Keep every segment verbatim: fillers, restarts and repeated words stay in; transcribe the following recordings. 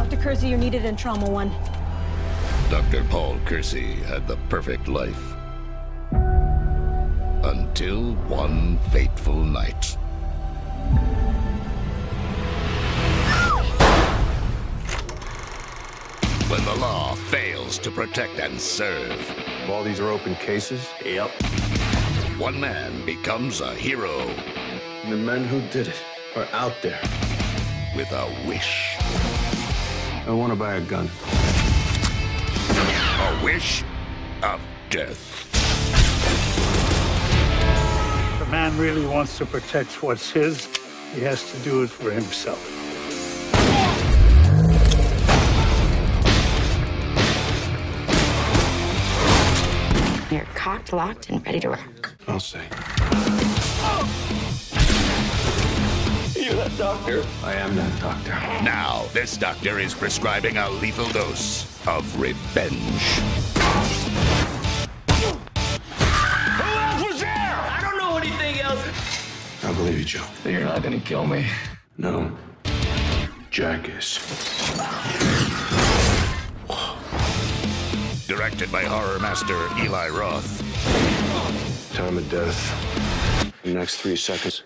Doctor Kersey, you're needed in Trauma One. Doctor Paul Kersey had the perfect life. Until one fateful night. When the law fails to protect and serve. All these are open cases? Yep. One man becomes a hero. And the men who did it are out there. With a wish. I want to buy a gun. A wish of death. If a man really wants to protect what's his, he has to do it for himself. You're cocked, locked, and ready to rock. I'll say. You're that doctor? I am that doctor. Now, this doctor is prescribing a lethal dose of revenge. Who else was there? I don't know anything else. I believe you, Joe. You're not gonna kill me. No. Jack is. Directed by horror master Eli Roth. Time of death. The next three seconds.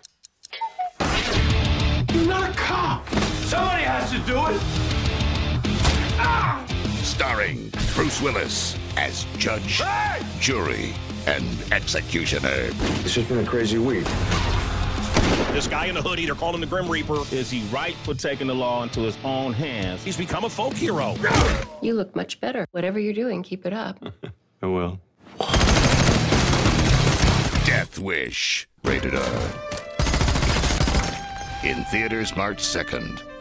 You're not a cop. Somebody has to do it. Ah! Starring Bruce Willis as judge, Hey! jury, and executioner. This has been a crazy week. This guy in the hoodie, they're calling the Grim Reaper. Is he right for taking the law into his own hands? He's become a folk hero. You look much better. Whatever you're doing, keep it up. I will. Death Wish. Rated R. In theaters March second.